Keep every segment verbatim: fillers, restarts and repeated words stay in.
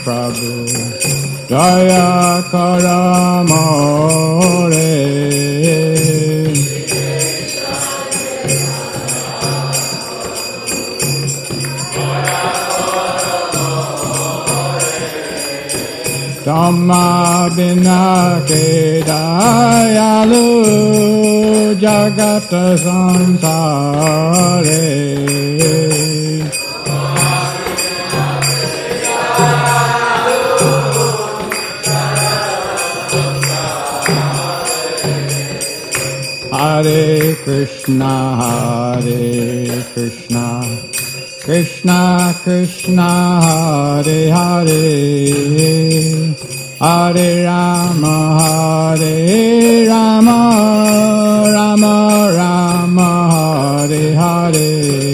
Prabhu Jaya Karamore Dhamma bina ke dayalu jagata samsare Hare Krishna Hare Krishna Krishna Krishna Hare Hare Hare Rama Hare Rama Rama Rama Hare Hare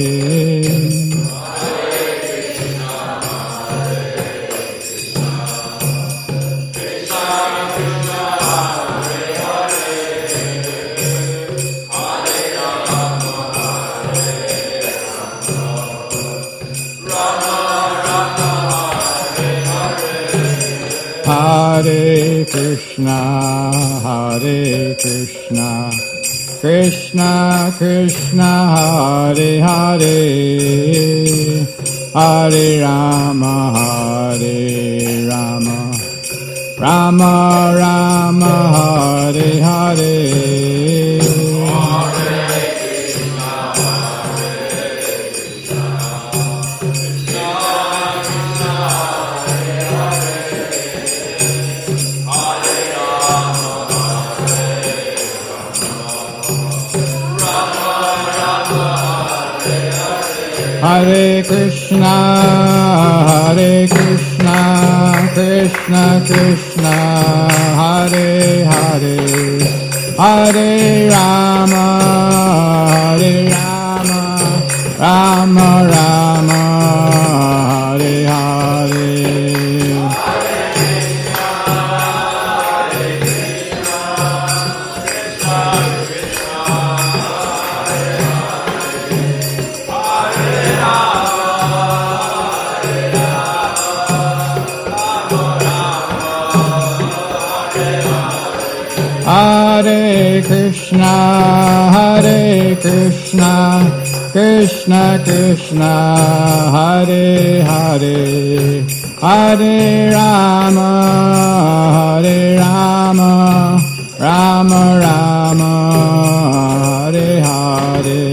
Hare Krishna, Hare Krishna, Krishna Krishna, Hare Hare, Hare Rama, Hare Rama, Rama Rama, Hare Hare. Hare Krishna, Hare Krishna, Krishna Krishna, Hare Hare, Hare Rama, Hare Rama, Rama Rama, Hare Hare. Hare Krishna, Hare Krishna, Krishna Krishna, Hare Hare, Hare Rama, Hare Rama, Rama Rama, Hare Hare.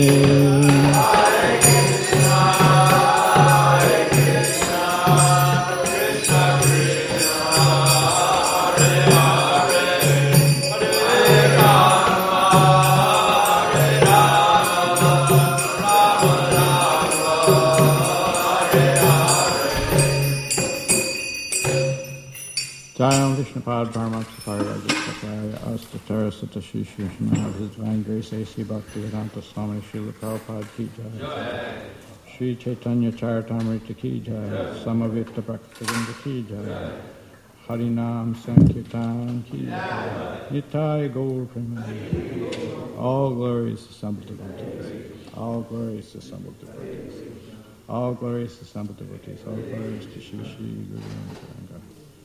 Jayam Vishnupad Paramaksapari Rajastakaya Astatara Satashishu Shanav His Divine Grace A C Bhakti Vedanta Swami Srila Prabhupada Ki Jai Shri Chaitanya Charitamrita Ki Jai Samavita Bhaktivinda Ki Jai Harinam Sankirtan Ki Jai Nitai Gaur Premanandi. All glories to assembled devotees. All glories to assembled devotees. All glories to assembled devotees. All glories to Shri Shri Guru Nityananda.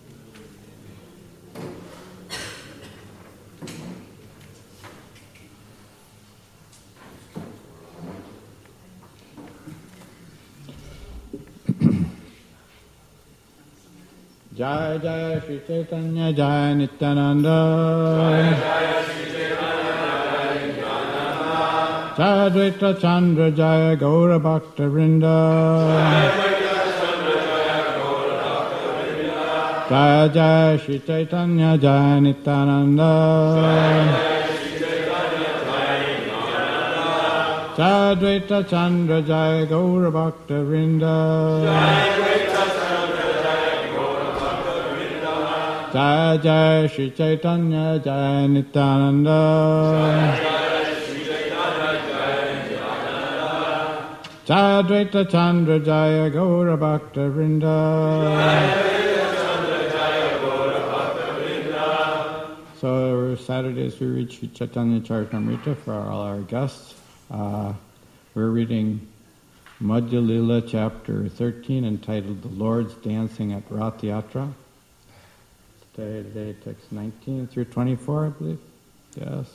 Jai Jai Shri Chaitanya Jai Nityananda Jai Advaita Chandra Jai Gaura Bhakta Vrinda Jai Jai Shri Chaitanya Jai Nityananda Jai Advaita Chandra Jai Gaura Bhakta Vrinda Jai Jai Shri Chaitanya Jai Nityananda Jai Advaita Chandra Jaya Gaura Bhakta Vrinda. So Saturdays we read Sri Chaitanya Charitamrita for all our guests. Uh, we're reading Madhya Lila, chapter thirteen, entitled The Lord's Dancing at Rath Yatra. Today, text nineteen through twenty-four, I believe. Yes.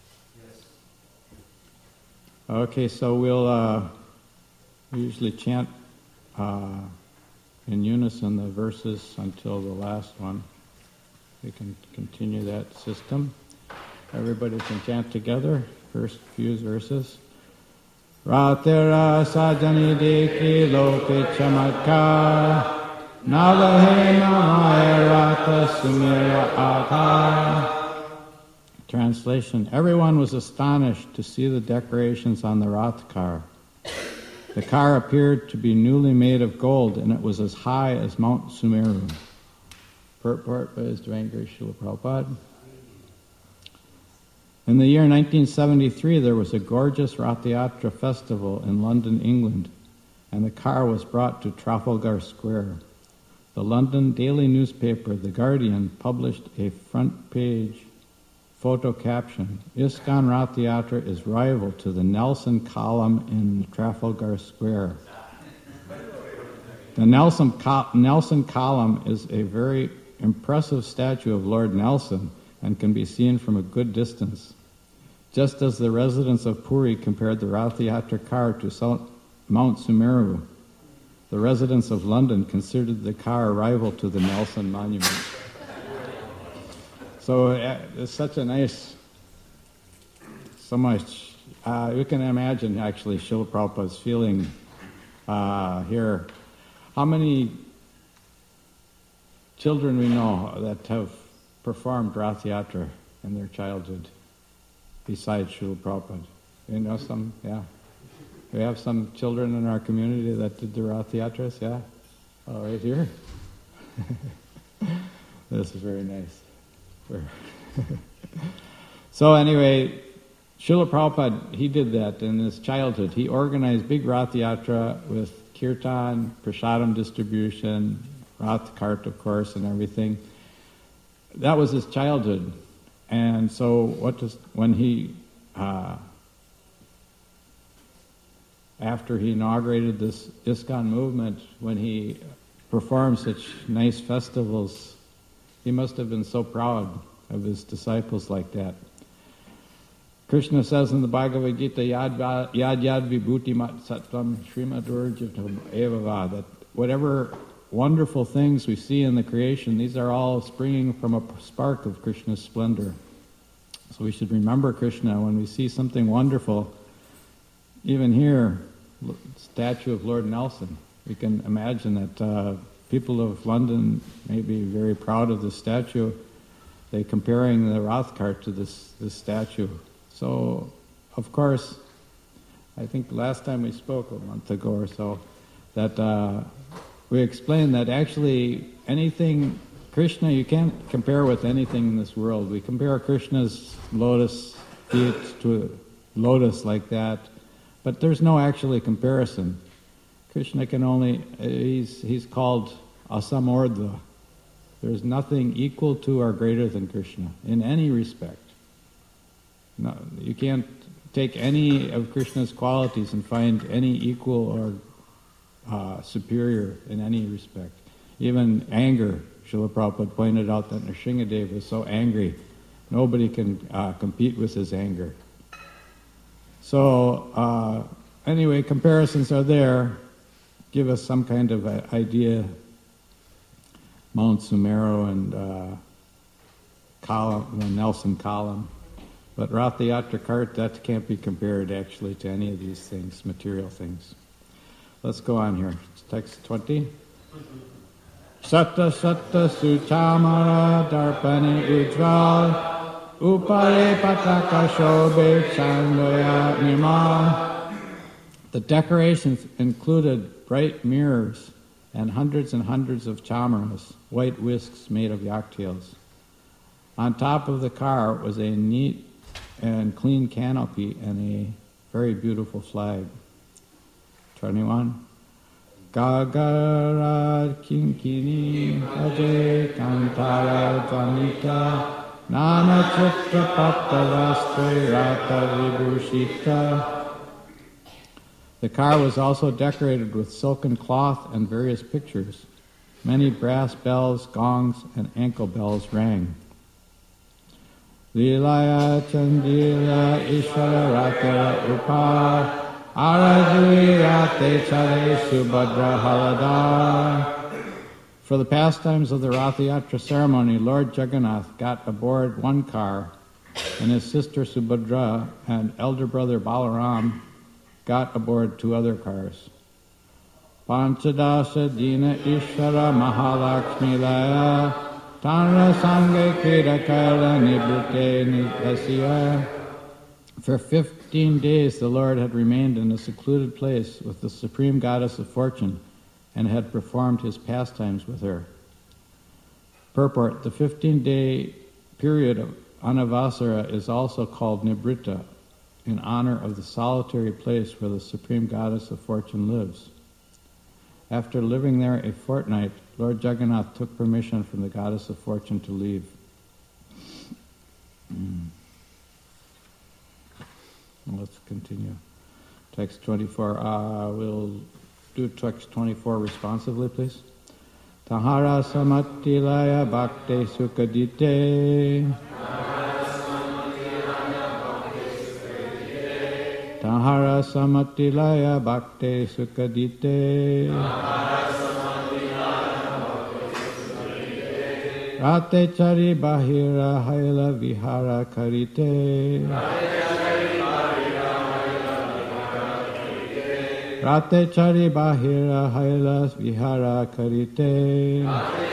Okay, so we'll uh, we usually chant uh, in unison the verses until the last one. We can continue that system. Everybody can chant together, first few verses. Ratera sajani dekhi loke chamatkar navahena maya rata sumira akar. Translation: Everyone was astonished to see the decorations on the Rath car. The car appeared to be newly made of gold, and it was as high as Mount Sumeru. Purport by His Divine Grace Srila Prabhupada. In the year nineteen seventy-three, there was a gorgeous Rath Yatra festival in London, England, and the car was brought to Trafalgar Square. The London daily newspaper, The Guardian, published a front-page photo caption: ISKCON Rath Yatra is rival to the Nelson Column in Trafalgar Square. The Nelson, Co- Nelson Column is a very impressive statue of Lord Nelson and can be seen from a good distance. Just as the residents of Puri compared the Rath Yatra car to Mount Sumeru, the residents of London considered the car a rival to the Nelson Monument. So uh, it's such a nice, so much, uh, you can imagine actually Srila Prabhupada's feeling uh, here. How many children we know that have performed Rath Yatra in their childhood besides Srila Prabhupada? You know some? Yeah. We have some children in our community that did the Rath Yatras, yeah? Oh, right here? This is very nice. So anyway, Srila Prabhupada, he did that in his childhood. He organized big Rath Yatra with kirtan, prasadam distribution, Rath cart, of course, and everything. That was his childhood. And so what does, when he, uh, after he inaugurated this ISKCON movement, when he performed such nice festivals, he must have been so proud of his disciples like that. Krishna says in the Bhagavad Gita, Yad Yad, yad Vibhuti Mat Sattvam Srimad Urjitam Evava, that whatever wonderful things we see in the creation, these are all springing from a spark of Krishna's splendor. So we should remember Krishna when we see something wonderful. Even here, statue of Lord Nelson. We can imagine that uh, people of London may be very proud of this statue. They're comparing the Rath cart to this, this statue. So, of course, I think last time we spoke, a month ago or so, that uh, we explained that actually anything, Krishna, you can't compare with anything in this world. We compare Krishna's lotus feet to a lotus like that, but there's no actually comparison. Krishna can only, he's, he's called Asamordha. There's nothing equal to or greater than Krishna in any respect. No, you can't take any of Krishna's qualities and find any equal or uh, superior in any respect. Even anger, Srila Prabhupada pointed out that Nrsingadev was so angry, nobody can uh, compete with his anger. So, uh, anyway, comparisons are there, give us some kind of a idea. Mount Sumeru and uh, column, the Nelson Column. But Rath Yatra cart, that can't be compared actually to any of these things, material things. Let's go on here. It's text twenty. Satta satta suchamara darpani ujval upare pataka shobhe chandoya nimal. The decorations included bright mirrors and hundreds and hundreds of chamaras, white whisks made of yak tails. On top of the car was a neat and clean canopy and a very beautiful flag. twenty-one. Gagarad kinkini ajay kantara dvanita nana chitra patta rastre rata vibhushita. The car was also decorated with silken cloth and various pictures. Many brass bells, gongs, and ankle bells rang. Lilaya Chandila Ishvara Ratara Upa Arajui Rate Chale Subhadra Haladar. For the pastimes of the Ratha Yatra ceremony, Lord Jagannath got aboard one car, and his sister Subhadra and elder brother Balaram got aboard two other cars. Panchadasa Dina Ishvara Mahalakshmi Laya Tanra Sange Krida Kaila Nibrute Nidasya. For fifteen days the Lord had remained in a secluded place with the Supreme Goddess of Fortune and had performed his pastimes with her. Purport: the fifteen-day period of Anavasara is also called Nibrita, in honor of the solitary place where the Supreme Goddess of Fortune lives. After living there a fortnight, Lord Jagannath took permission from the Goddess of Fortune to leave. Mm. Let's continue. Text twenty-four. Uh, we'll do text twenty-four responsively, please. Tahara Samatilaya Bhakte Sukadite. Tahara Samatilaya Bhakte Sukadite. Rate Chari Bahira Haila Vihara Karite. Rate Chari Bahira Haila Vihara Karite.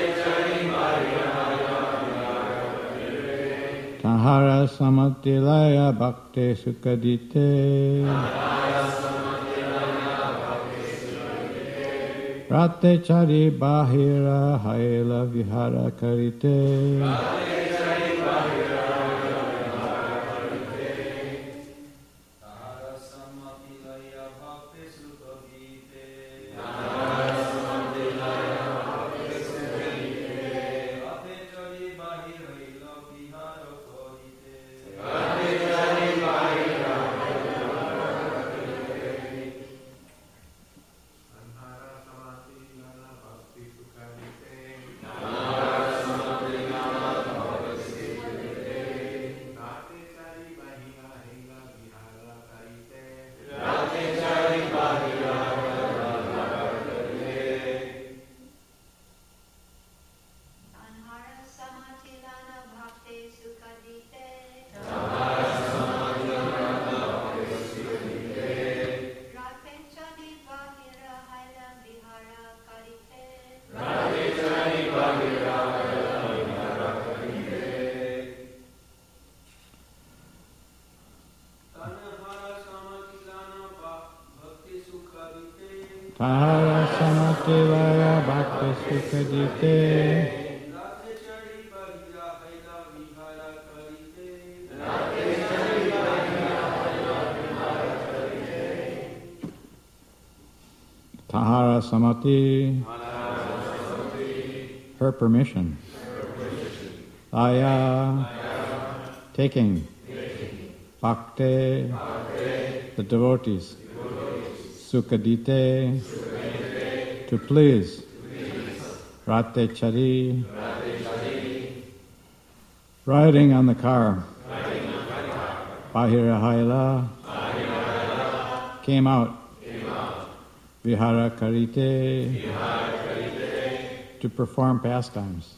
Tahara Samatilaya Bhakte Sukadite. Rate Chari Bahira Haila Vihara Karite. Tahara Samatilaya Bhakti Sukadite. Tahara Samati. Her permission. Laya. Taking. Bhakti. The devotees. Sukadite, to please. Rate Chari, riding on the car. Bahira Haila, came out. Vihara Karite, to perform pastimes.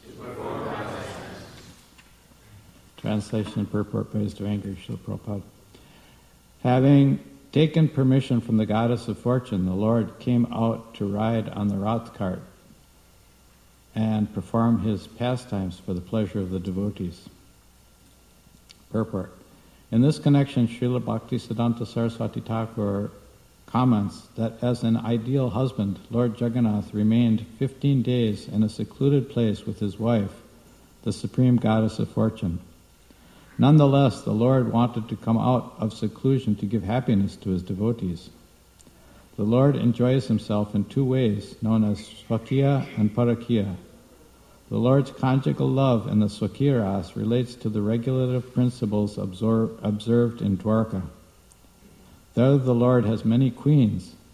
Translation and purport by His Divine Grace Srila Prabhupada. Having taken permission from the Goddess of Fortune, the Lord came out to ride on the Rath cart and perform his pastimes for the pleasure of the devotees. Purport. In this connection, Srila Bhaktisiddhanta Saraswati Thakur comments that as an ideal husband, Lord Jagannath remained fifteen days in a secluded place with his wife, the Supreme Goddess of Fortune. Nonetheless, the Lord wanted to come out of seclusion to give happiness to his devotees. The Lord enjoys himself in two ways, known as Swakiya and Parakiya. The Lord's conjugal love in the Swakiya ras relates to the regulative principles absor- observed in Dwarka. There the Lord has many queens,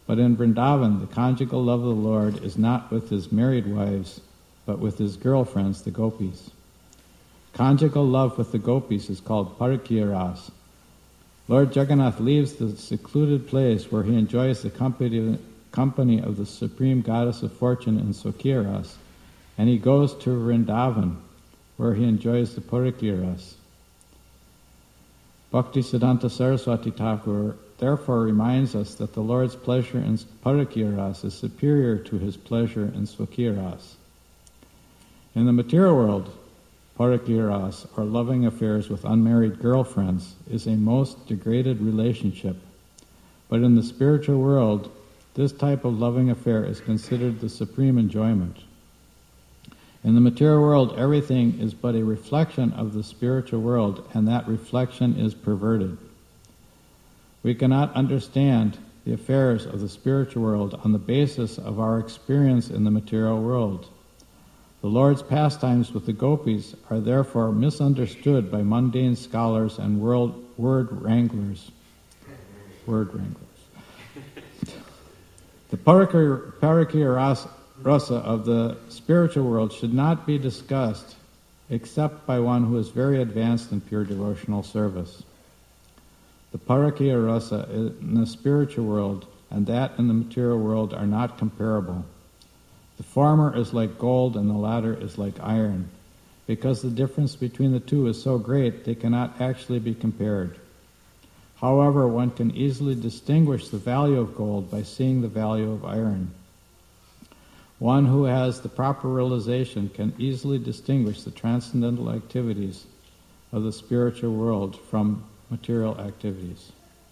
But in Vrindavan, the conjugal love of the Lord is not with his married wives, but with his girlfriends, the gopis. Conjugal love with the gopis is called Parakya Ras. Lord Jagannath leaves the secluded place where he enjoys the company company of the Supreme Goddess of Fortune in Sokya Ras, and he goes to Vrindavan, where he enjoys the Parakya Ras. Bhaktisiddhanta Saraswati Thakur therefore reminds us that the Lord's pleasure in Parakya Ras is superior to his pleasure in Sokya Ras. In the material world, Parakya Ras, or loving affairs with unmarried girlfriends, is a most degraded relationship. But in the spiritual world, this type of loving affair is considered the supreme enjoyment. In the material world, everything is but a reflection of the spiritual world, and that reflection is perverted. We cannot understand the affairs of the spiritual world on the basis of our experience in the material world. The Lord's pastimes with the gopis are therefore misunderstood by mundane scholars and world word wranglers. Word wranglers. The Parakya Ras, Rasa of the spiritual world should not be discussed except by one who is very advanced in pure devotional service. The Parakya Rasa in the spiritual world and that in the material world are not comparable. The former is like gold and the latter is like iron. Because the difference between the two is so great, they cannot actually be compared. However, one can easily distinguish the value of gold by seeing the value of iron. One who has the proper realization can easily distinguish the transcendental activities of the spiritual world from material activities.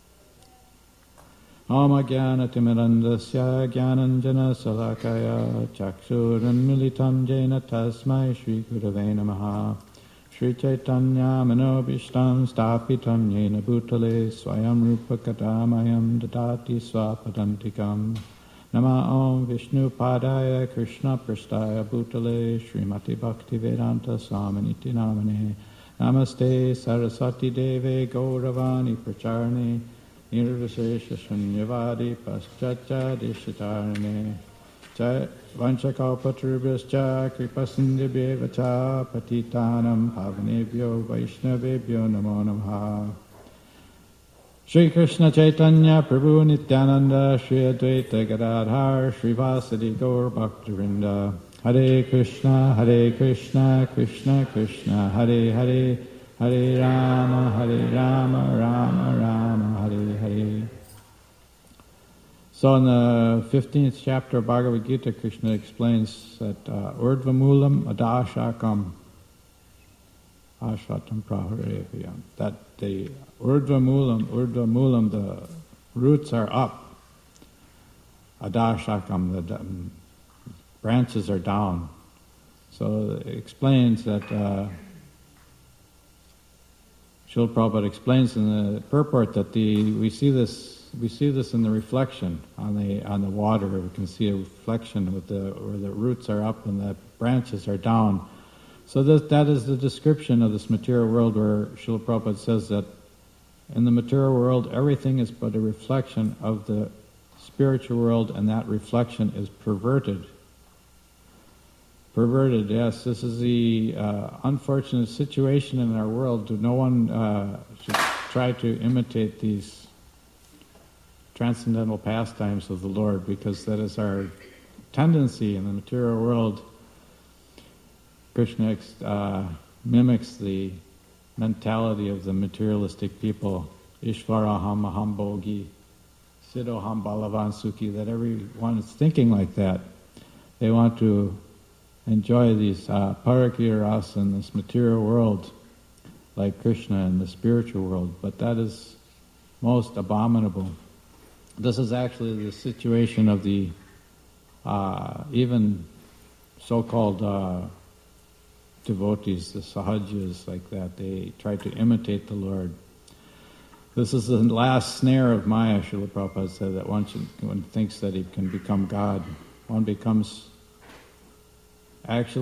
Om Ajnana Timirandasya Jnananjana Salakaya Chakshuran Militam Jena Tasmai Shri Gurave Namaha Shri Chaitanya Manobishtam Stapitam Yena Bhutale Swayam Rupa Kadamayam Dadati Swapadantikam Nama Om Vishnu Padaya Krishna Prastaya Bhutale Srimati Bhakti Vedanta Swaminiti Namane Namaste Saraswati Deve Gauravani Pracharne Nirvishesha Shunyavadi Paschatya Dishitarne Vanchakalpatrubhyascha Kripasindhibhyevacha Patitanam Pavanebhyo Vaishnavebhyo Namo Namaha Shri Krishna Chaitanya Prabhu Nityananda Shri Advaita Gadadhar Shri Vasadi Gaur Bhaktivinoda Hare Krishna Hare Krishna Krishna Krishna Hare Hare Hare Rama Hare Rama Rama Rama Hare Hare. So in the fifteenth chapter of Bhagavad Gita, Krishna explains that uh, Urdhva Moolam Adashakam Ashvatam Praharevayam, that the Urdhva Moolam, Urdhva Moolam, the roots are up. Adashakam, the um, branches are down. So it explains that uh, Srila Prabhupada explains in the purport that the we see this we see this in the reflection on the on the water. We can see a reflection with the where the roots are up and the branches are down. So that that is the description of this material world, where Srila Prabhupada says that in the material world everything is but a reflection of the spiritual world, and that reflection is perverted. Perverted, yes. This is the uh, unfortunate situation in our world. No one uh, should try to imitate these transcendental pastimes of the Lord, because that is our tendency in the material world. Krishna uh, mimics the mentality of the materialistic people. Ishvaraham aham bhogi, siddhoham balavan sukhi, that everyone is thinking like that. They want to enjoy these uh, parakya rasa in this material world, like Krishna in the spiritual world, but that is most abominable. This is actually the situation of the uh, even so-called uh, devotees, the sahajas, like that. They try to imitate the Lord. This is the last snare of Maya. Srila Prabhupada said that one, should, one thinks that he can become God. One becomes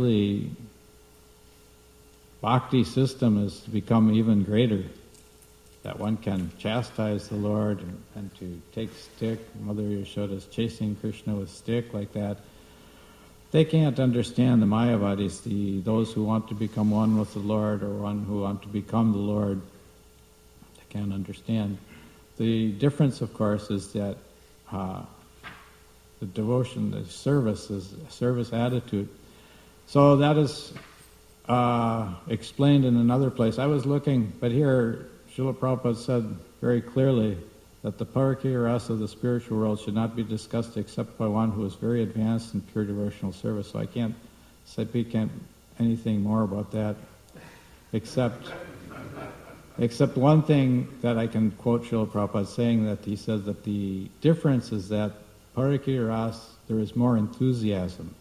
actually, bhakti system is to become even greater. that one can chastise the Lord and, and to take stick. Mother Yashoda's chasing Krishna with stick like that. They can't understand the Mayavadis, the those who want to become one with the Lord or one who want to become the Lord. They can't understand. The difference, of course, is that uh, the devotion, the service, is service attitude. So that is uh, explained in another place. I was looking, but here Srila Prabhupada said very clearly that the parakya rasa of the spiritual world should not be discussed except by one who is very advanced in pure devotional service. So I can't speak anything more about that, except except one thing that I can quote Srila Prabhupada saying, that he says that the difference is that parakya rasa, there is more enthusiasm.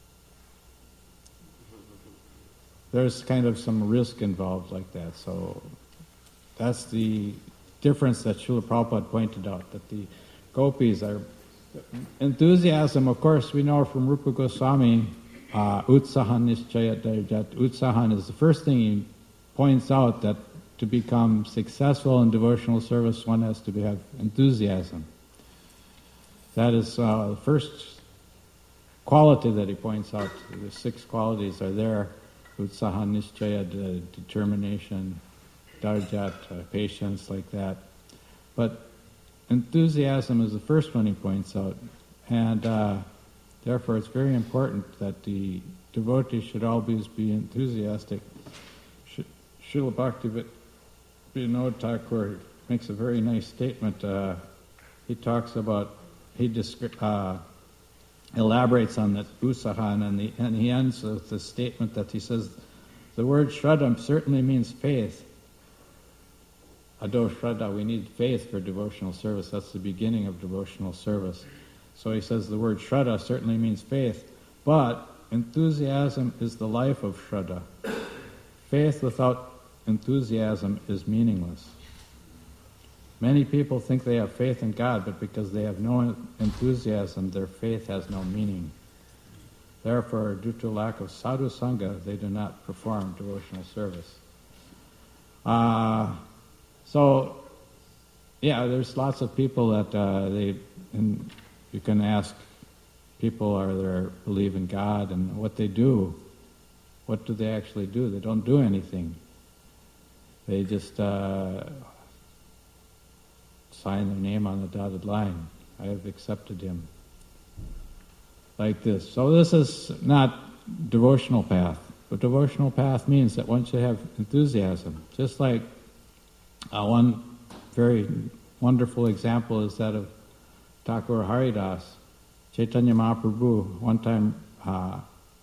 There's kind of some risk involved like that. So that's the difference that Srila Prabhupada pointed out, that the gopis are... Enthusiasm, of course, we know from Rupa Goswami, uh, Utsahan Nischayat Darjat. Utsahan is the first thing he points out, that to become successful in devotional service, one has to be, have enthusiasm. That is uh, the first quality that he points out. The six qualities are there. Utsaha, Nischaya, uh, determination, Darjat, uh, patience, like that. But enthusiasm is the first one he points out. And uh, therefore it's very important that the devotees should always be enthusiastic. Srila Bhakti Vinod Thakur makes a very nice statement. Uh, he talks about, he descri- uh, elaborates on that usahan, and, the, and he ends with the statement that he says, the word shraddha certainly means faith. Ado shraddha, we need faith for devotional service. That's the beginning of devotional service. So he says the word shraddha certainly means faith, but enthusiasm is the life of shraddha. Faith without enthusiasm is meaningless. Many people think they have faith in God, but because they have no enthusiasm, their faith has no meaning. Therefore, due to lack of sadhu sangha, they do not perform devotional service. Uh, so, yeah, there's lots of people that uh, they, and you can ask people, are they believe in God, and what they do. What do they actually do? They don't do anything. They just uh, sign their name on the dotted line. I have accepted him. Like this. So this is not devotional path. But devotional path means that one should have enthusiasm. Just like uh, one very wonderful example is that of Thakur Haridas. Chaitanya Mahaprabhu one time uh,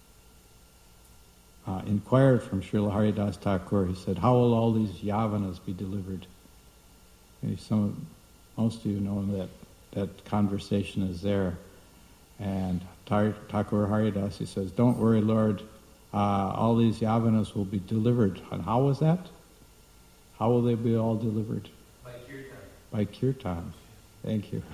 uh, inquired from Srila Haridas Thakur. He said, how will all these yavanas be delivered? Okay, some, most of you know that that conversation is there. And Thakur Haridas, he says, don't worry, Lord, uh, all these yavanas will be delivered. And how was that? How will they be all delivered? By kirtan. By kirtan. Thank you.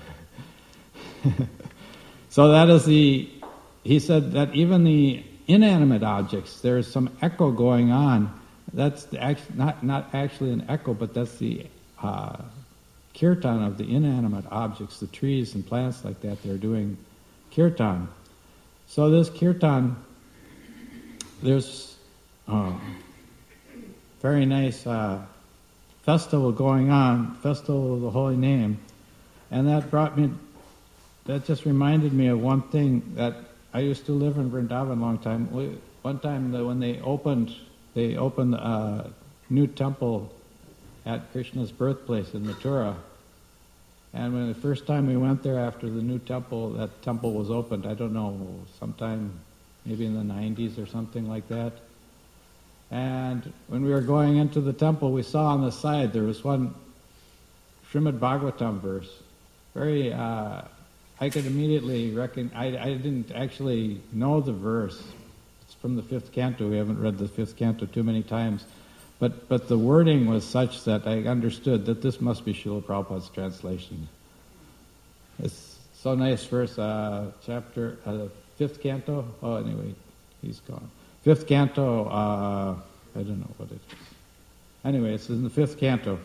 So that is the, he said that even the inanimate objects, there's some echo going on. That's the act, not, not actually an echo, but that's the uh, kirtan of the inanimate objects, the trees and plants like that, they're doing kirtan. So this kirtan, there's a very nice uh, festival going on, Festival of the Holy Name, and that brought me, that just reminded me of one thing that I used to live in Vrindavan a long time. We, one time the, when they opened, they opened a new temple at Krishna's birthplace in Mathura. And when the first time we went there after the new temple, that temple was opened, I don't know, sometime maybe in the nineties or something like that. And when we were going into the temple, we saw on the side there was one Srimad Bhagavatam verse. Very, uh, I could immediately reckon, I, I didn't actually know the verse. It's from the fifth canto. We haven't read the fifth canto too many times. But but the wording was such that I understood that this must be Srila Prabhupada's translation. It's so nice verse, uh, chapter, uh, fifth canto. Oh, anyway, he's gone. Fifth canto, uh, I don't know what it is. Anyway, it's in the fifth canto.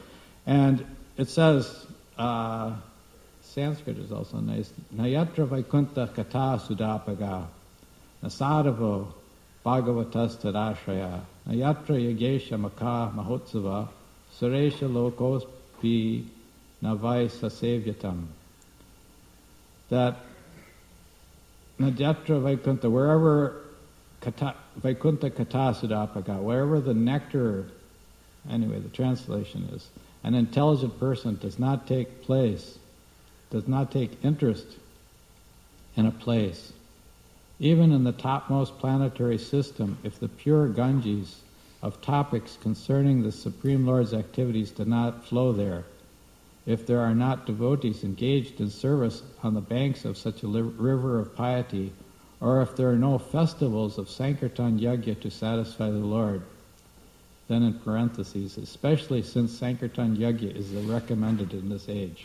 And it says, uh, Sanskrit is also nice, Nayatra Vaikunta Kata Sudapaga, Nasadavo Bhagavatas Tadashraya, Nayatra Yagesha Maka Mahotsava, Suresha Lokos Pi Navai Sasevyatam. That Nayatra Vaikunta, wherever Kata, Vaikunta Kata Sudapaga, wherever the nectar, anyway, the translation is, an intelligent person does not take place, does not take interest in a place. Even in the topmost planetary system, if the pure Ganges of topics concerning the Supreme Lord's activities do not flow there, if there are not devotees engaged in service on the banks of such a li- river of piety, or if there are no festivals of Sankirtan Yajna to satisfy the Lord, then in parentheses, especially since Sankirtan Yajna is recommended in this age.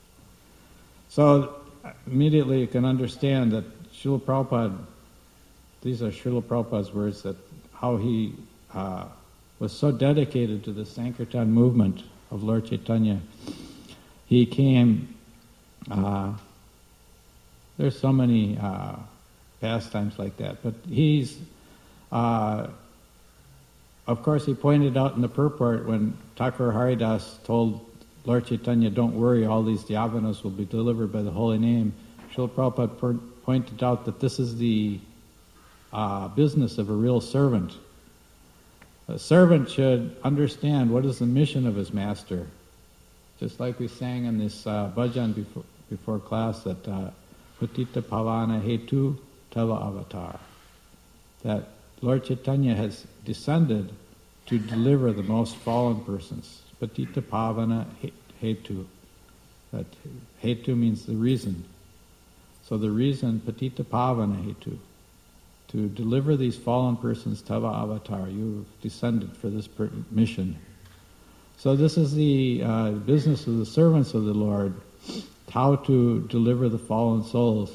So immediately you can understand that Srila Prabhupada, these are Srila Prabhupada's words, that how he uh, was so dedicated to the Sankirtan movement of Lord Chaitanya. He came, uh, there's so many uh, pastimes like that, but he's, uh, of course he pointed out in the purport when Thakur Haridas told Lord Chaitanya, don't worry, all these Yavanas will be delivered by the holy name. Srila Prabhupada per- pointed out that this is the uh, business of a real servant. A servant should understand what is the mission of his master. Just like we sang in this uh, bhajan before, before class, that uh, Patita Pavana Hetu Tava Avatar. That Lord Chaitanya has descended to deliver the most fallen persons. Patita Pavana Hetu. That Hetu means the reason. So the reason, Patita Pavana Hetu, to deliver these fallen persons, Tava Avatar, you've descended for this per- mission. So this is the uh, business of the servants of the Lord, how to deliver the fallen souls.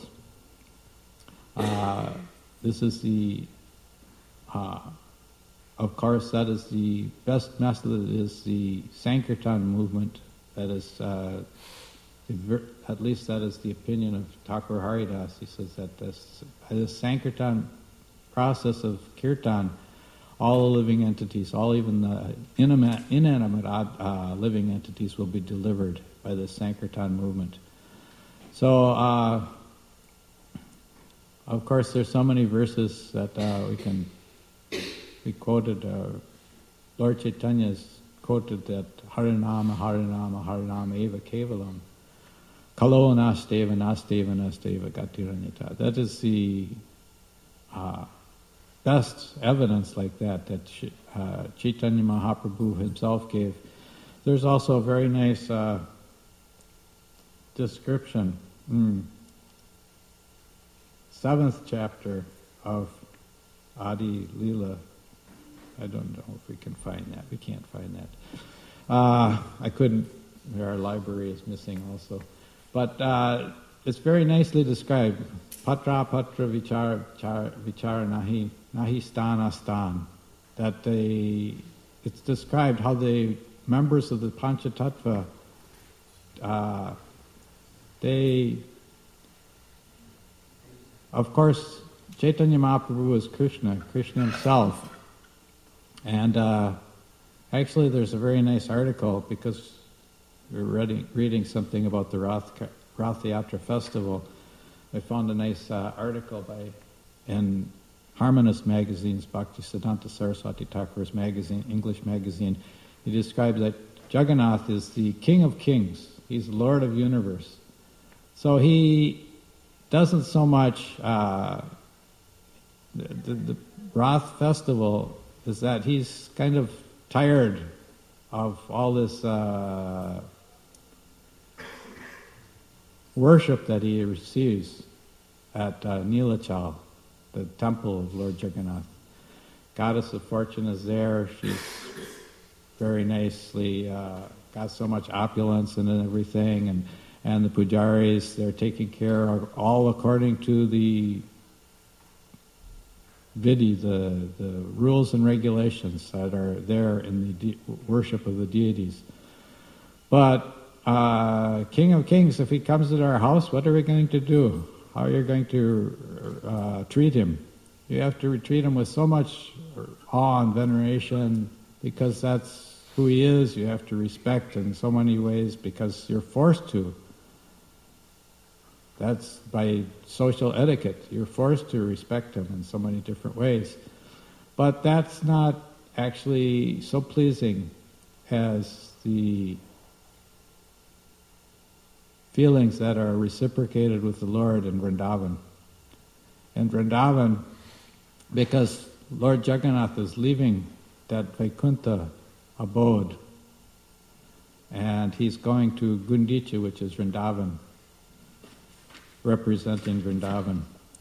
Uh, this is the, uh, of course, that is the best method is the Sankirtan movement. That is, uh, at least that is the opinion of Thakur Haridas. He says that this, this Sankirtan process of kirtan, all the living entities, all even the inanimate, inanimate uh, living entities will be delivered by the Sankirtan movement. So, uh, of course, there's so many verses that uh, we can be quoted. Uh, Lord Chaitanya is quoted that Harinama, Harinama, Harinama eva kevalam. Kalo nasteva, nasteva, nasteva gatiranyata. That is the uh, best evidence like that that uh, Chaitanya Mahaprabhu himself gave. There's also a very nice uh, description, mm, seventh chapter of Adi Leela. I don't know if we can find that. We can't find that. Uh, I couldn't. Our library is missing also. But uh, it's very nicely described. Patra patra vichar, vichar, vichar nahi, nahi stan astan. That they, it's described how the members of the Panchatattva, uh, they, of course, Chaitanya Mahaprabhu is Krishna, Krishna himself. And uh, actually there's a very nice article, because we're reading, reading something about the Rath, Rath Yatra festival. I found a nice uh, article by in Harmonist Magazine's Bhaktisiddhanta Saraswati Thakur's magazine, English magazine. He describes that Jagannath is the King of Kings. He's the Lord of Universe. So he doesn't so much, uh, the, the, the Rath festival is that he's kind of tired of all this uh, worship that he receives at uh, Nilachal, the temple of Lord Jagannath. Goddess of Fortune is there. She's very nicely uh, got so much opulence and everything, and and the pujaris, they're taking care of all according to the Vidhi, the, the rules and regulations that are there in the de- worship of the deities. But uh, King of Kings, if he comes to our house, what are we going to do? How are you going to uh, treat him? You have to treat him with so much awe and veneration because that's who he is. You have to respect in so many ways because you're forced to. That's by social etiquette. You're forced to respect him in so many different ways. But that's not actually so pleasing as the feelings that are reciprocated with the Lord in Vrindavan. In Vrindavan, because Lord Jagannath is leaving that Vaikuntha abode, and he's going to Gundicha, which is Vrindavan, representing Vrindavan.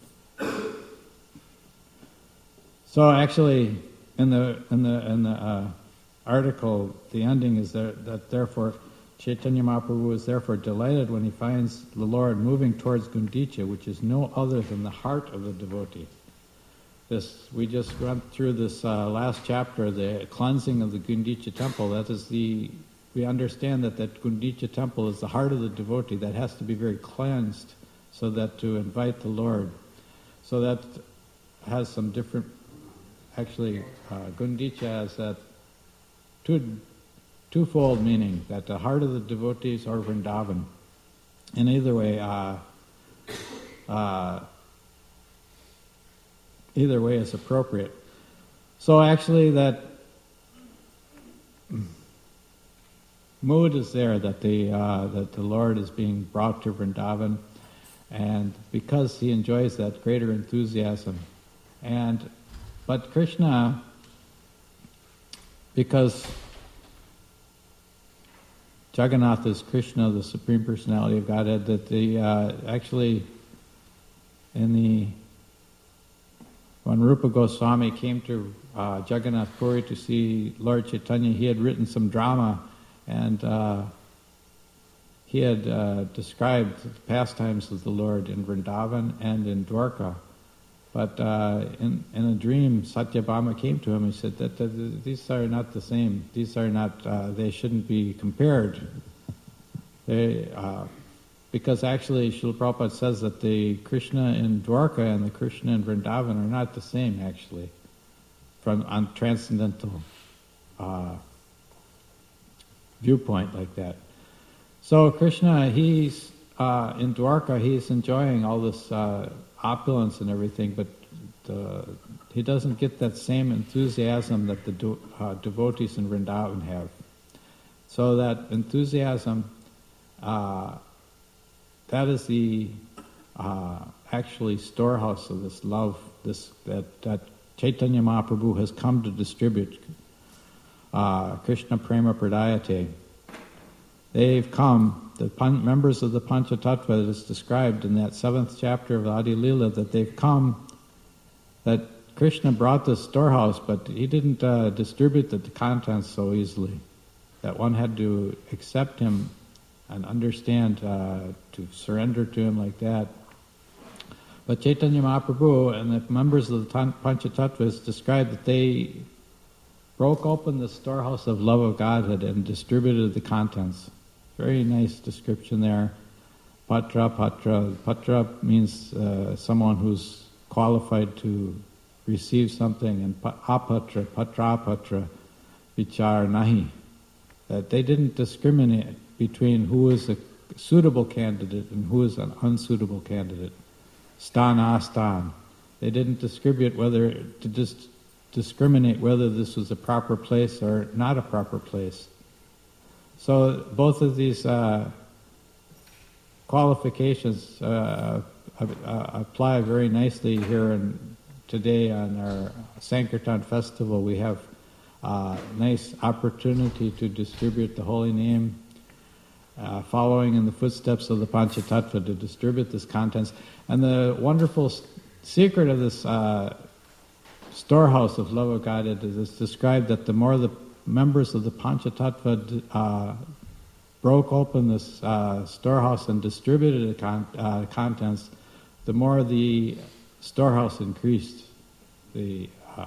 So actually, in the in the in the uh, article, the ending is that, that therefore Chaitanya Mahaprabhu is therefore delighted when he finds the Lord moving towards Gundicha, which is no other than the heart of the devotee. This we just went through this uh, last chapter, the cleansing of the Gundicha temple. That is the we understand that that Gundicha temple is the heart of the devotee that has to be very cleansed, so that to invite the Lord. So that has some different. Actually, uh, Gundicha has that two, twofold meaning, that the heart of the devotees or Vrindavan. In either way, uh, uh, either way is appropriate. So actually that mood is there, that the, uh, that the Lord is being brought to Vrindavan, and because he enjoys that greater enthusiasm. And But Krishna, because Jagannath is Krishna, the Supreme Personality of Godhead, that the uh, actually in the when Rupa Goswami came to uh, Jagannath Puri to see Lord Chaitanya, he had written some drama, and uh, he had uh, described the pastimes of the Lord in Vrindavan and in Dwarka. But uh, in, in a dream, Satyabhama came to him and said that, that, that these are not the same. These are not, uh, they shouldn't be compared. They, uh, because actually Srila Prabhupada says that the Krishna in Dwarka and the Krishna in Vrindavan are not the same, actually, from on transcendental uh, viewpoint like that. So Krishna, he's uh, in Dwarka, he's enjoying all this uh, opulence and everything, but uh, he doesn't get that same enthusiasm that the de- uh, devotees in Vrindavan have. So that enthusiasm, uh, that is the uh, actually storehouse of this love, this that, that Chaitanya Mahaprabhu has come to distribute. Uh, Krishna Prema Pradayate. They've come, the pan- members of the Panchatattva that is described in that seventh chapter of Adi Lila, that they've come, that Krishna brought this storehouse, but he didn't uh, distribute the contents so easily, that one had to accept him and understand, uh, to surrender to him like that. But Chaitanya Mahaprabhu and the members of the Panchatattvas described that they broke open the storehouse of love of Godhead and distributed the contents. Very nice description there. Patra, patra. Patra means uh, someone who's qualified to receive something, and apatra, patra, patra, vichar nahi. That they didn't discriminate between who is a suitable candidate and who is an unsuitable candidate. Stan, astan. They didn't distribute whether to just discriminate whether this was a proper place or not a proper place. So both of these uh, qualifications uh, uh, apply very nicely here and today on our Sankirtan festival. We have a nice opportunity to distribute the holy name, uh, following in the footsteps of the Panchatattva, to distribute this contents. And the wonderful s- secret of this uh, storehouse of love of Godhead is described that the more the members of the Panchatattva uh, broke open this uh, storehouse and distributed the con- uh, contents, the more the storehouse increased. The uh,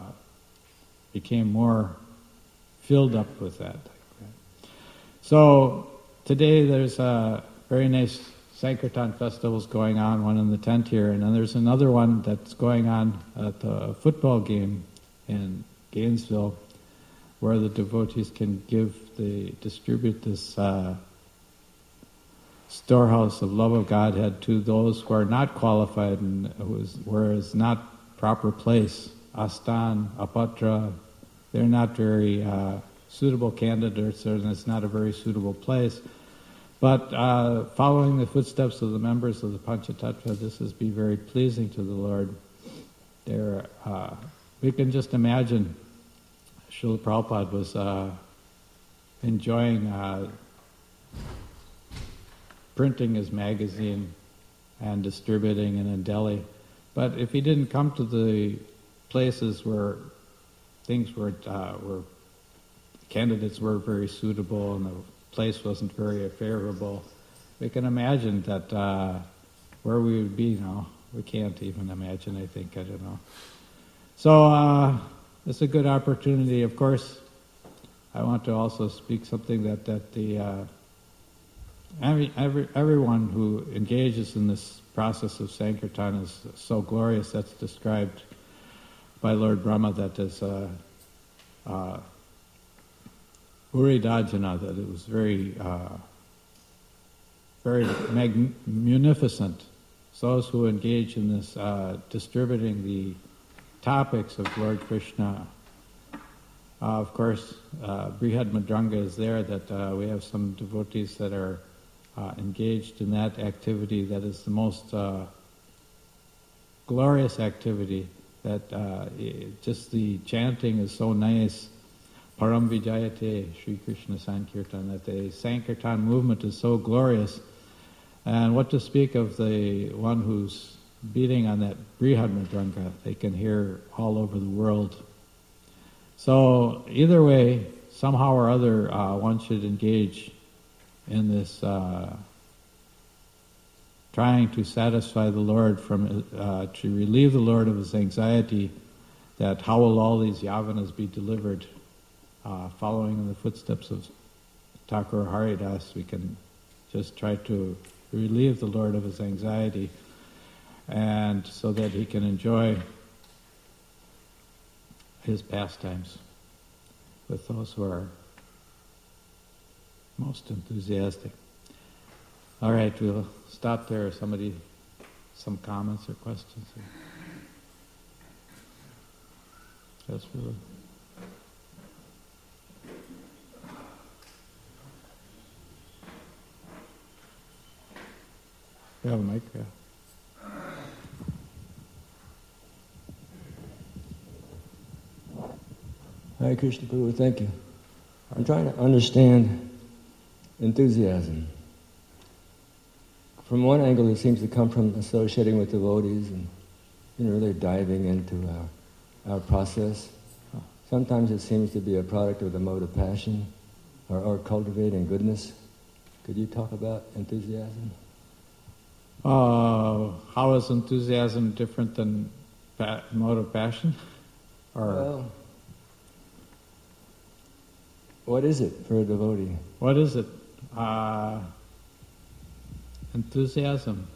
became more filled up with that. So today there's a very nice Sankirtan festivals going on, one in the tent here, and then there's another one that's going on at the football game in Gainesville, where the devotees can give, the distribute this uh, storehouse of love of Godhead to those who are not qualified and who's, where it's not proper place. Astan, Apatra, they're not very uh, suitable candidates, and it's not a very suitable place. But uh, following the footsteps of the members of the Panchatattva, this is be very pleasing to the Lord. There, uh, we can just imagine Srila Prabhupada was uh, enjoying uh, printing his magazine and distributing it in Delhi. But if he didn't come to the places where things were, uh, where candidates were very suitable and the place wasn't very favorable, we can imagine that uh, where we would be now. We can't even imagine, I think, I don't know. So uh, it's a good opportunity. Of course, I want to also speak something that, that the uh, every, every, everyone who engages in this process of Sankirtan is so glorious. That's described by Lord Brahma, that is uh, uh, Uri Dajana, that it was very, uh, very mag- munificent. So those who engage in this, uh, distributing the topics of Lord Krishna. Uh, of course, uh, Brihad Madranga is there, that uh, we have some devotees that are uh, engaged in that activity. That is the most uh, glorious activity, that uh, it, just the chanting is so nice. Param Vijayate Sri Krishna Sankirtan, that the Sankirtan movement is so glorious. And what to speak of the one who's beating on that Brihad Madranga, they can hear all over the world. So either way, somehow or other, uh, one should engage in this uh, trying to satisfy the Lord, from uh, to relieve the Lord of his anxiety, that how will all these yavanas be delivered. Uh, following in the footsteps of Thakur Haridas, we can just try to relieve the Lord of his anxiety, and so that he can enjoy his pastimes with those who are most enthusiastic. All right, we'll stop there. Somebody, some comments or questions? Yes, really. You have a mic, yeah. Hare Krishna Prabhu, thank you. I'm trying to understand enthusiasm. From one angle, it seems to come from associating with devotees and, you know, really diving into our, our process. Sometimes it seems to be a product of the mode of passion, or, or cultivating goodness. Could you talk about enthusiasm? Uh, how is enthusiasm different than pa- mode of passion? Or well, what is it for a devotee? What is it? Uh, enthusiasm.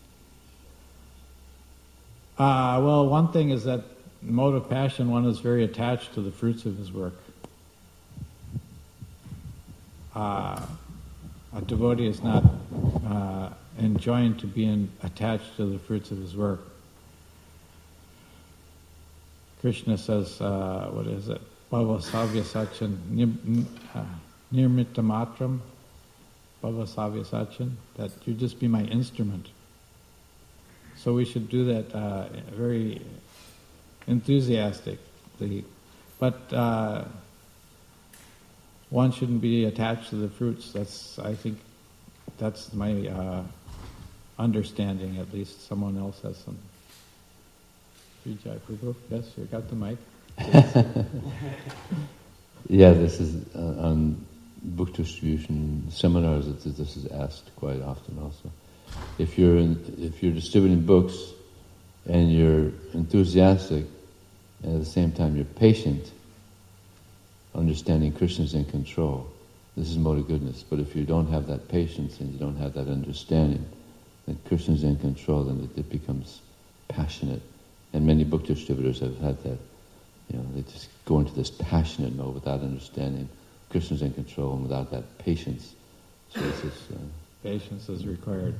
Uh, well, one thing is that mode of passion, one is very attached to the fruits of his work. Uh, a devotee is not uh, enjoying to being attached to the fruits of his work. Krishna says, uh, what is it? Bhavasavya Sachin, Nirmita Matram, Bhavasavya Sachin, that you just be my instrument. So we should do that uh, very enthusiastically. But uh, one shouldn't be attached to the fruits. That's, I think, that's my uh, understanding, at least. Someone else has some. Vijay Prabhu, yes, you got the mic. Yeah, this is uh, on book distribution seminars. That this is asked quite often. Also, if you're in, if you're distributing books and you're enthusiastic, and at the same time you're patient, understanding Krishna's in control, this is mode of goodness. But if you don't have that patience and you don't have that understanding that Krishna's in control, then it, it becomes passionate. And many book distributors have had that. You know, they just go into this passionate mode without understanding Krishna's in control and without that patience. So this is, uh, patience is required.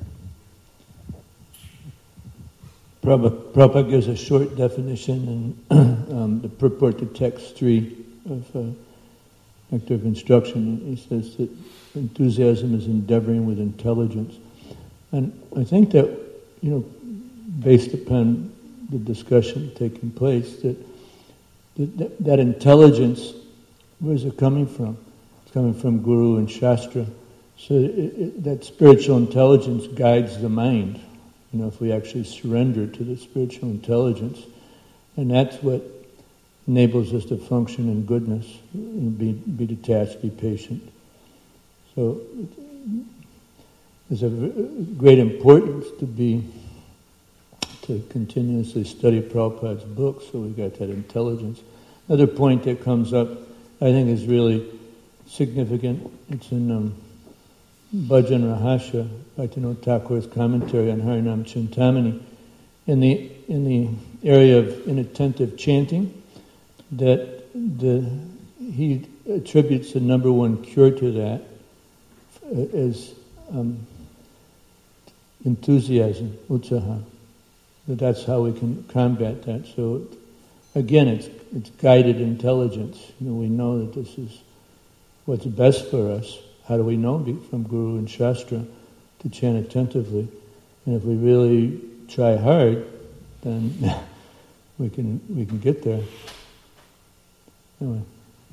Prabhupada, Prabhupada gives a short definition in um, the purport to text three of uh, Nectar of Instruction. He says that enthusiasm is endeavoring with intelligence. And I think that, you know, based upon the discussion taking place, that that, that intelligence, where's it coming from? It's coming from Guru and Shastra. So it, it, that spiritual intelligence guides the mind. You know, if we actually surrender to the spiritual intelligence, and that's what enables us to function in goodness, and be be detached, be patient. So there's a great importance to be to continuously study Prabhupada's books, so we got that intelligence. Another point that comes up, I think, is really significant. It's in um, Bhajan Rahasya, Bhaktivinoda Thakur's commentary on Harinam Chintamani, in the in the area of inattentive chanting, that the he attributes the number one cure to that as um, enthusiasm, utsaha. That that's how we can combat that. So again, it's it's guided intelligence. You know, we know that this is what's best for us. How do we know? From Guru and Shastra, to chant attentively. And if we really try hard, then we can we can get there. Anyway.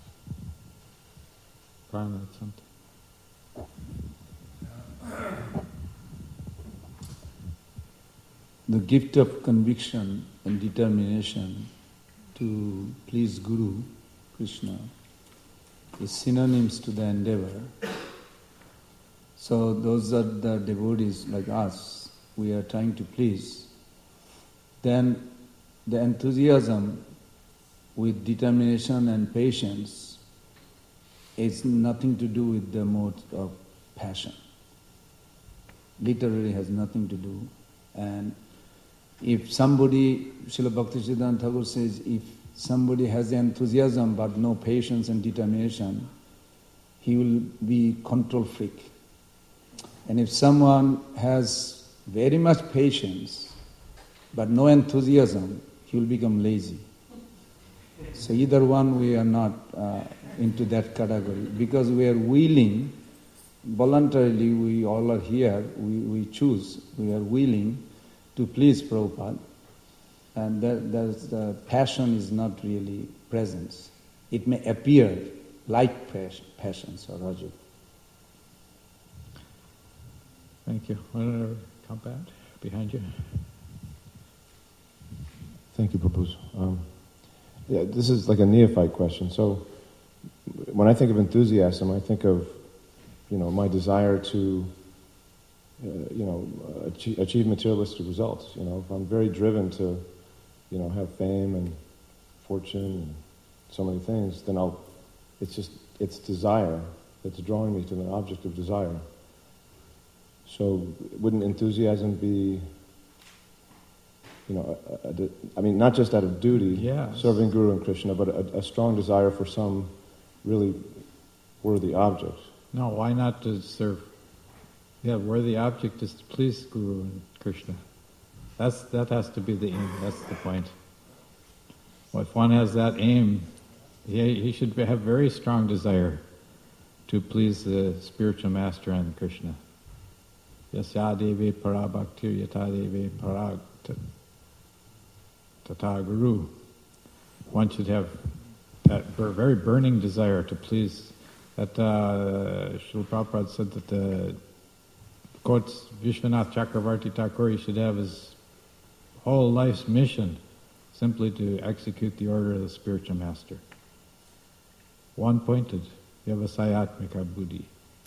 Brian, that's something. The gift of conviction and determination to please Guru, Krishna, is synonyms to the endeavor. So those are the devotees like us, we are trying to please. Then the enthusiasm with determination and patience is nothing to do with the mode of passion. Literally has nothing to do. And if somebody, Srila Bhaktisiddhanta Thakur says, if somebody has enthusiasm but no patience and determination, he will be control freak. And if someone has very much patience but no enthusiasm, he will become lazy. So either one, we are not uh, into that category, because we are willing, voluntarily we all are here, we, we choose, we are willing to please Prabhupada, and that, that's, the passion is not really presence. It may appear like passion or raja. Thank you. Want to come back behind you? Thank you, Prabhu. Um, yeah, this is like a neophyte question. So, when I think of enthusiasm, I think of, you know, my desire to, uh, you know, achieve, achieve materialistic results. You know, if I'm very driven to, you know, have fame and fortune and so many things, then I'll. It's just it's desire that's drawing me to an object of desire. So, wouldn't enthusiasm be, you know, a, a, I mean, not just out of duty, yes. serving Guru and Krishna, but a, a strong desire for some really worthy object? No, why not to serve? Yeah, worthy object is to please Guru and Krishna. That's that has to be the aim. That's the point. Well, if one has that aim, he, he should have very strong desire to please the spiritual master and Krishna. Yasya devi para bhaktir yata devi para tata guru. One should have that very burning desire to please. That uh, Srila Prabhupada said that the quotes Vishwanath Chakravarti Thakur, he should have his whole life's mission simply to execute the order of the spiritual master. One-pointed, Vyavasayatmika buddhi.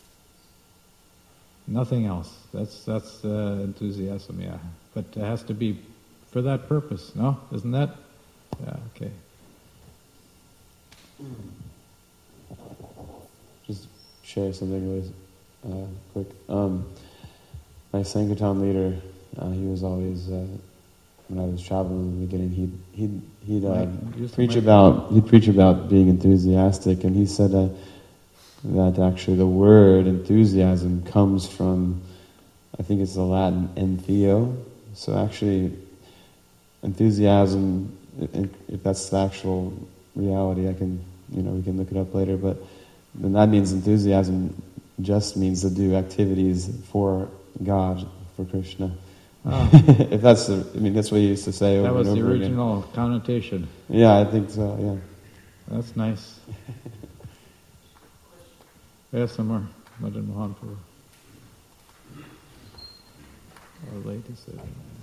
Nothing else. That's that's uh, enthusiasm, yeah. But it has to be for that purpose, no? Isn't that? Yeah, okay. Just share something really uh, quick. Um, my Sankirtan leader, uh, he was always, uh, when I was traveling in the beginning, he'd, he'd, he'd uh, preach about, he'd preach about being enthusiastic, and he said uh, that actually the word enthusiasm comes from, I think it's the Latin entheo, so actually enthusiasm, if that's the actual reality, I can, you know, we can look it up later, but then that means enthusiasm just means to do activities for God, for Krishna. Oh. If that's the, I mean, that's what he used to say over and over again. That was the original again. Connotation. Yeah, I think so, yeah. That's nice. Yes, some more. Madan Mohanpur. Our lady said.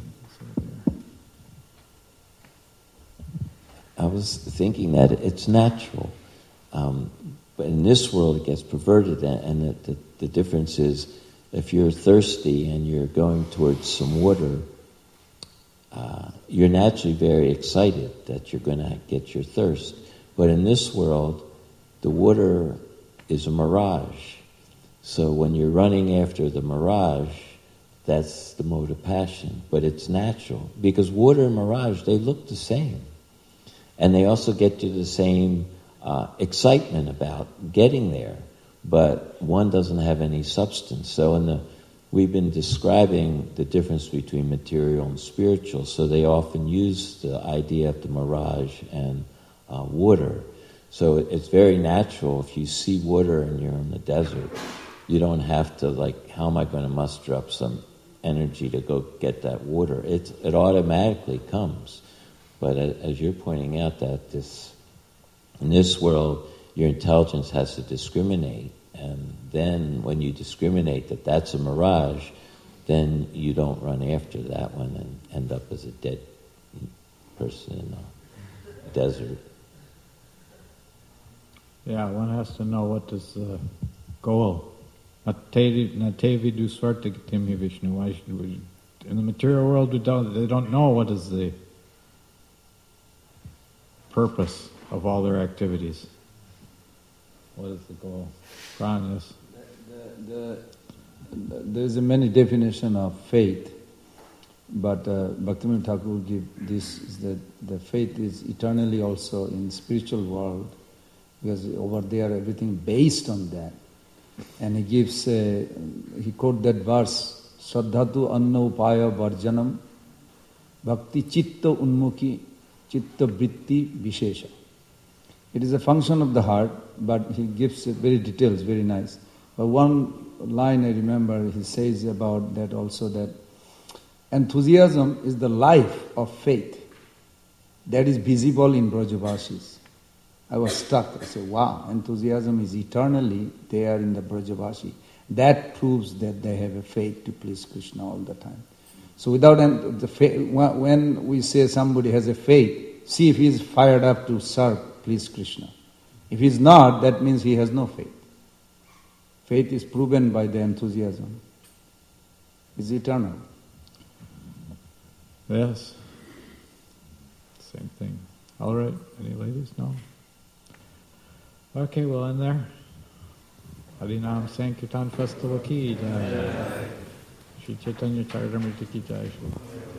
I was thinking that it's natural, um, but in this world it gets perverted, and that the, the difference is if you're thirsty and you're going towards some water, uh, you're naturally very excited that you're going to get your thirst. But in this world, the water is a mirage. So when you're running after the mirage, that's the mode of passion. But it's natural, because water and mirage, they look the same. And they also get you the same uh, excitement about getting there, but one doesn't have any substance. So in the, we've been describing the difference between material and spiritual, so they often use the idea of the mirage and uh, water. So it's very natural. If you see water and you're in the desert, you don't have to, like, how am I going to muster up some energy to go get that water? It's, it automatically comes. But as you're pointing out, that this, in this world, your intelligence has to discriminate, and then when you discriminate that that's a mirage, then you don't run after that one and end up as a dead person in the desert. Yeah, one has to know what is the goal. Natevi du svartagatimi Vishnu. In the material world, we don't, they don't know what is the purpose of all their activities. What is the goal? Ron, yes. The, the, the, there's a many definition of faith, but uh, Bhaktivinoda Thakur give this is that the faith is eternally also in spiritual world, because over there everything based on that. And he gives, uh, he quote that verse, Saddhatu anna upaya varjanam bhakti chitta unmukhi chitta vritti vishesha. It is a function of the heart, but he gives it very details, very nice. But one line I remember, he says about that also, that enthusiasm is the life of faith that is visible in Brajavasis. I was stuck. I said, wow, enthusiasm is eternally there in the Brajavashi. That proves that they have a faith to please Krishna all the time. So without the faith, when we say somebody has a faith, see if he is fired up to serve, please Krishna. If he is not, that means he has no faith. Faith is proven by the enthusiasm. It's eternal. Yes. Same thing. All right. Any ladies? No? Okay, we'll end there. Harinam Sankirtan Festival ki jai. Shri Chaitanya Charitamrita ki jai.